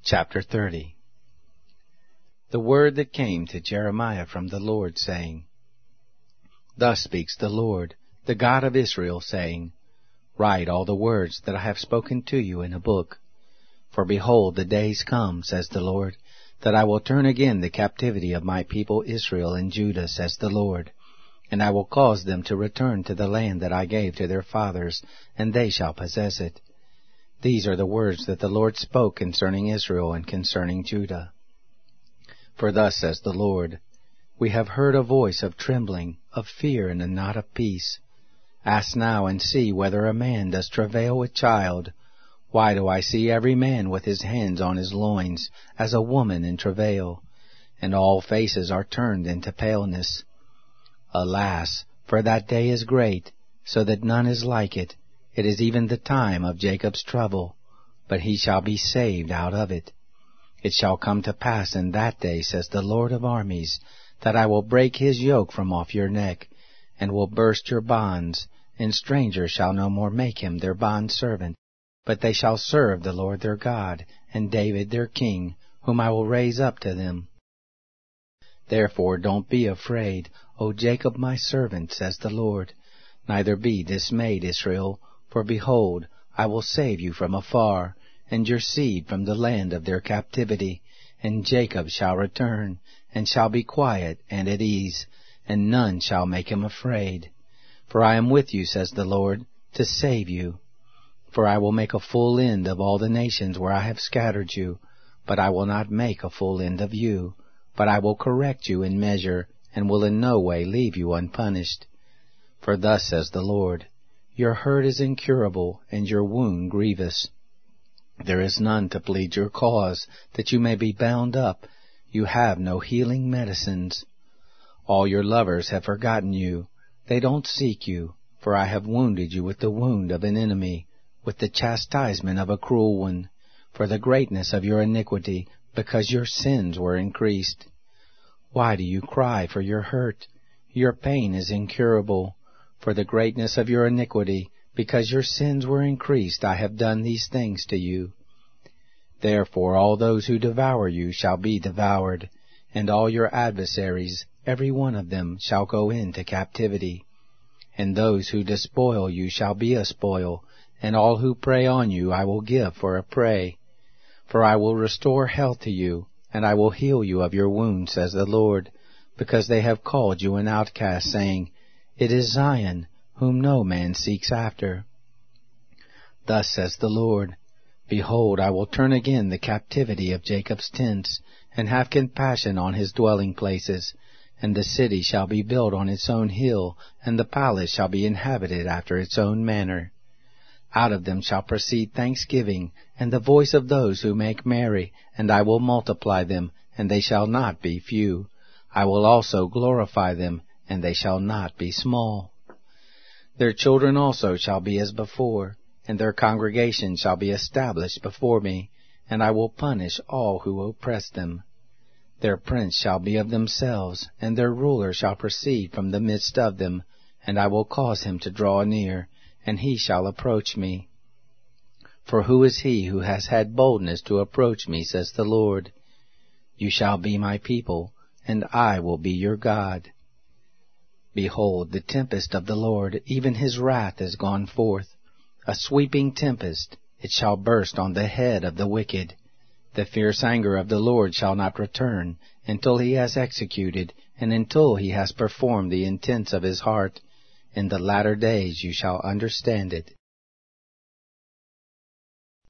Chapter 30. The word that came to Jeremiah from the Lord, saying, Thus speaks the Lord, the God of Israel, saying, Write all the words that I have spoken to you in a book. For behold, the days come, says the Lord, that I will turn again the captivity of my people Israel and Judah, says the Lord, and I will cause them to return to the land that I gave to their fathers, and they shall possess it. These are the words that the Lord spoke concerning Israel and concerning Judah. For thus says the Lord, We have heard a voice of trembling, of fear, and not of peace. Ask now and see whether a man does travail with child. Why do I see every man with his hands on his loins, as a woman in travail? And all faces are turned into paleness. Alas, for that day is great, so that none is like it. It is even the time of Jacob's trouble, but he shall be saved out of it. It shall come to pass in that day, says the Lord of armies, that I will break his yoke from off your neck, and will burst your bonds, and strangers shall no more make him their bondservant, but they shall serve the Lord their God, and David their king, whom I will raise up to them. Therefore don't be afraid, O Jacob my servant, says the Lord, neither be dismayed, Israel, for behold, I will save you from afar, and your seed from the land of their captivity. And Jacob shall return, and shall be quiet and at ease, and none shall make him afraid. For I am with you, says the Lord, to save you. For I will make a full end of all the nations where I have scattered you, but I will not make a full end of you, but I will correct you in measure, and will in no way leave you unpunished. For thus says the Lord, Your hurt is incurable, and your wound grievous. There is none to plead your cause, that you may be bound up. You have no healing medicines. All your lovers have forgotten you. They don't seek you, for I have wounded you with the wound of an enemy, with the chastisement of a cruel one, for the greatness of your iniquity, because your sins were increased. Why do you cry for your hurt? Your pain is incurable. For the greatness of your iniquity, because your sins were increased, I have done these things to you. Therefore all those who devour you shall be devoured, and all your adversaries, every one of them, shall go into captivity. And those who despoil you shall be a spoil, and all who prey on you I will give for a prey. For I will restore health to you, and I will heal you of your wounds, says the Lord, because they have called you an outcast, saying, It is Zion, whom no man seeks after. Thus says the Lord, Behold, I will turn again the captivity of Jacob's tents, and have compassion on his dwelling places, and the city shall be built on its own hill, and the palace shall be inhabited after its own manner. Out of them shall proceed thanksgiving, and the voice of those who make merry, and I will multiply them, and they shall not be few. I will also glorify them, and they shall not be small. Their children also shall be as before, and their congregation shall be established before me, and I will punish all who oppress them. Their prince shall be of themselves, and their ruler shall proceed from the midst of them, and I will cause him to draw near, and he shall approach me. For who is he who has had boldness to approach me, says the Lord? You shall be my people, and I will be your God. Behold, the tempest of the Lord, even his wrath, is gone forth, a sweeping tempest. It shall burst on the head of the wicked. The fierce anger of the Lord shall not return, until he has executed, and until he has performed the intents of his heart. In the latter days you shall understand it.